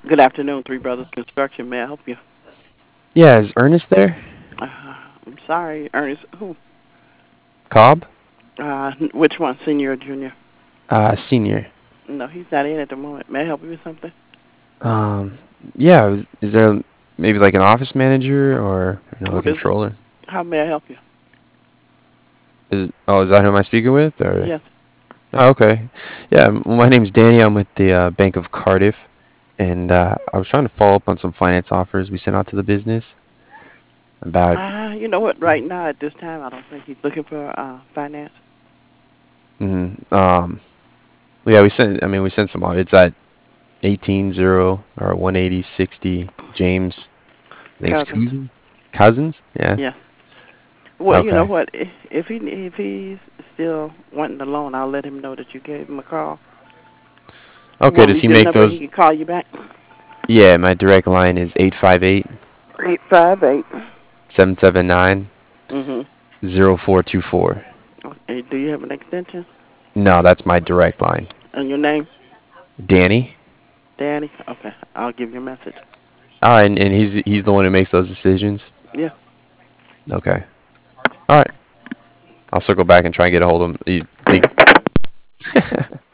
Good afternoon, Three Brothers Construction. May I help you? Yeah, is Ernest there? I'm sorry, Ernest. Who? Cobb? Which one, senior or junior? Senior. No, he's not in at the moment. May I help you with something? Um, yeah, is there maybe like an office manager or Who a is it? controller? How may I help you? Is that who am I speaking with? Or Yes. oh, okay. Yeah, my name's Danny. I'm with the Bank of Cardiff, and I was trying to follow up on some finance offers we sent out to the business about. You know what? Right now, at this time, I don't think he's looking for finance. Mm, yeah, we sent. I mean, we sent some out. It's at 180 or 18060 James. I think it's Cousins. Cousins. Yeah. Yes. Well, you know Okay. what? If he's still wanting the loan, I'll let him know that you gave him a call. You Okay. want to Does leave he your make number? He those? can call you back. Yeah, my direct line is 858 858. 779 Mhm. 0424. Okay. Do you have an extension? No, that's my direct line. And your name? Danny. Danny? Okay. I'll give you a message. And he's the one who makes those decisions. Yeah. Okay. All right. I'll circle back and try and get a hold of him. You think?